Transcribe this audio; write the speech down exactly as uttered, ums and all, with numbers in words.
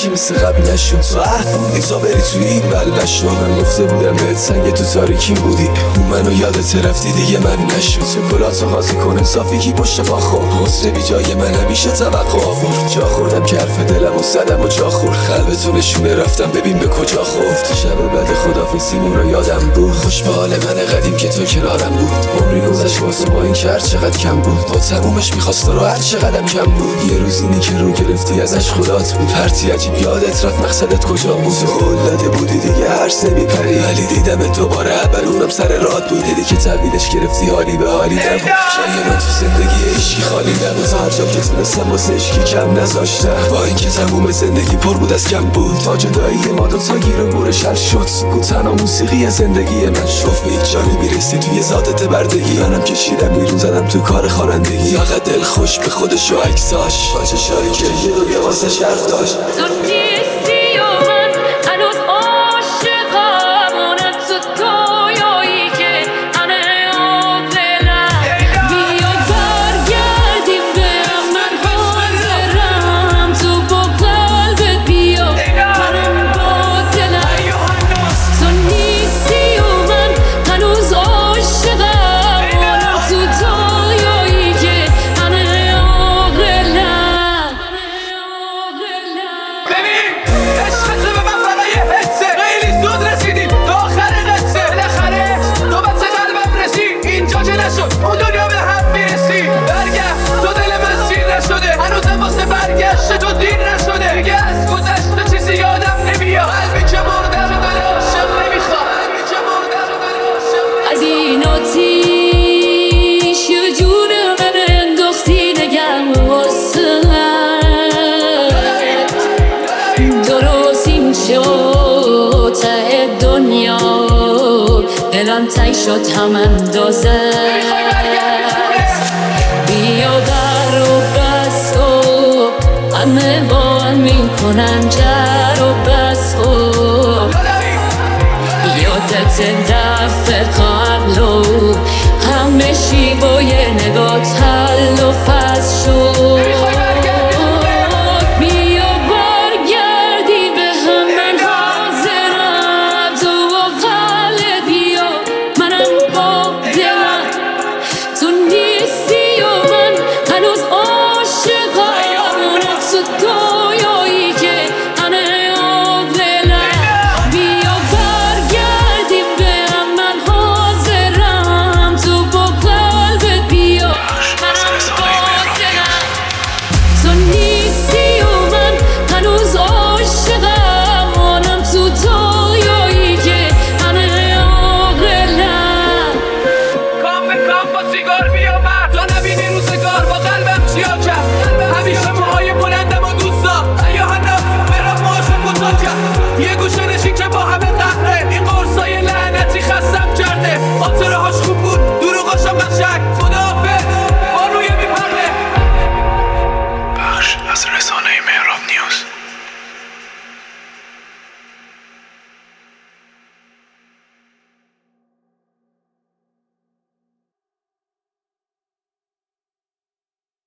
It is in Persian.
هیچی مثل قبل نشد. تو عهد بودی تا بری توی این بل نشد. من گفته بودم بهت سنگ تو تاریکیم بودی، اون منو یادت رفتی دیگه من نشد. شکلاتو قاضی کن صافی کی پشت پا خورد، حسن بی جای من همیشه توقع آورد. جا خوردم که حرف دلم و زدم و جا خورد، قلبتو نشونه رفتم ببین به کجا خورد. شب بعد خدافظیمون رو یادم بود، خوش به حال من قدیم که تو کنارم بود. عمری گذشت واسه با این که هر چقدر کم بود، با تمومش میخواست رو هر چقدرم کم بود. یه روز اینی که رو گرفتی ازش خدات بود، هرتی عجیب یادت رفت مقصدت کجا بود. تو قول داده بودی دیگه هرس نمیپری، ولی دیدم دوباره اول اونم سر راد بود. دیدی که تحویلش گرفتی حالی به حالی نبود. جای من تو زندگی عشقی خالی نبود، هر جا که تونستم واسه عشقی کم نذاشتم. با اینکه تموم زندگی پر بود از کم بود، تا جدایی ما دو تا گیر و گورش حل شد. سکوت تنها موسیقی زندگی من شد. به هیچ جایی میرسی توی ذاتت بردگی، منم کشیدم بیرون زدم تو کار خوانندگی. فقط دل خوش به خودش و عکساش، با چشایی که یه دنیا واسش حرف داشت. دلم تنگ شد هم اندازه، بیا در و بس و همه با هم میکنن جر و بس و یادت دفعه قبل و همه شیبای نگات